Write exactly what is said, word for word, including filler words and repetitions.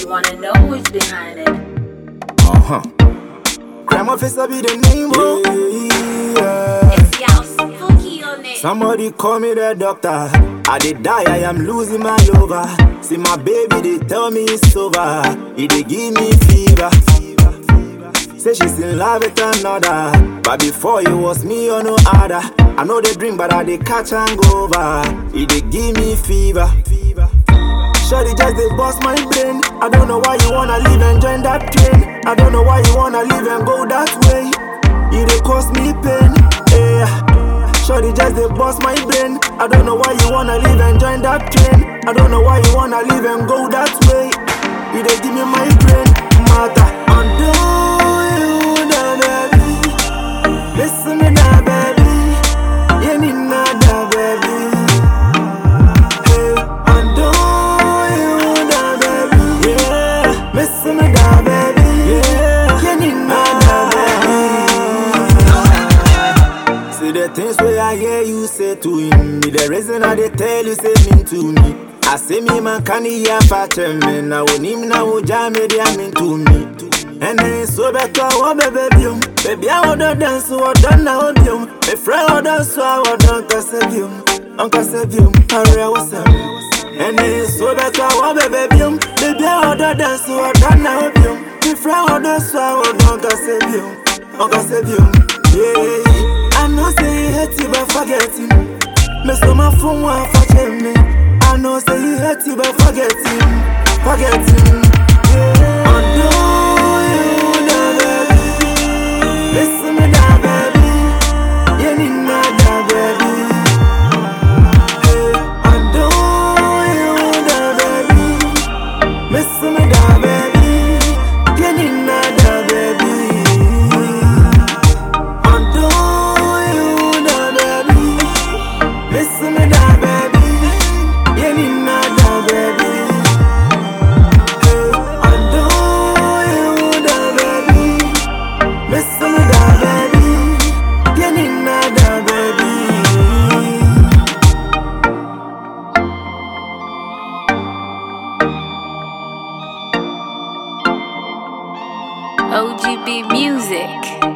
wanna know who's behind it. Uh-huh. Crime officer be the name, bro. Yeah. It's y'all spooky on it. Somebody call me the doctor. I did die, I am losing my lover. See my baby, they tell me it's over. It they give me fever. Say she's in love with another, but before it was me or no other. I know they drink, but I they catch and go over. It they give me fever. Shawty just they bust my brain. I don't know why you wanna live and join that train. I don't know why you wanna live and go that way. It they cause me pain. Yeah. Shawty just they bust my brain. I don't know why you wanna live and join that train. I don't know why you wanna live and go that way. It they give me my brain. Matter undo you, the baby. Listen me now, baby. You need nada, baby. Hey, undo you, the baby. Yeah, listen me now, baby. Yeah, you need nada, baby. See the things where I hear you say to him. Be the reason I they tell you say mean to me. I say me man can hear fatter me. Now when him now jam me they mean to me. And then so better what baby um. Baby I wanna dance so I done now um. My friend I dance so I done cause of you. Uncle save you, hurry what's up. And then so better what baby um. Baby I wanna dance so I done now um. My friend I dance so I done cause of you. Uncle save you, yeah. I know say you hate you but forget him. Me so my phone want forget me. I know say you hate you but forget him. Forget him, yeah. Undo listen me now, baby. You need nada, baby. Hey, undo you, the baby. Listen me now, baby. You need nada, baby. Undo you, the baby. Listen me now, baby. You need nada, baby. Hey, undo you, the baby. Listen me now, baby. You need nada, baby. O G B Music.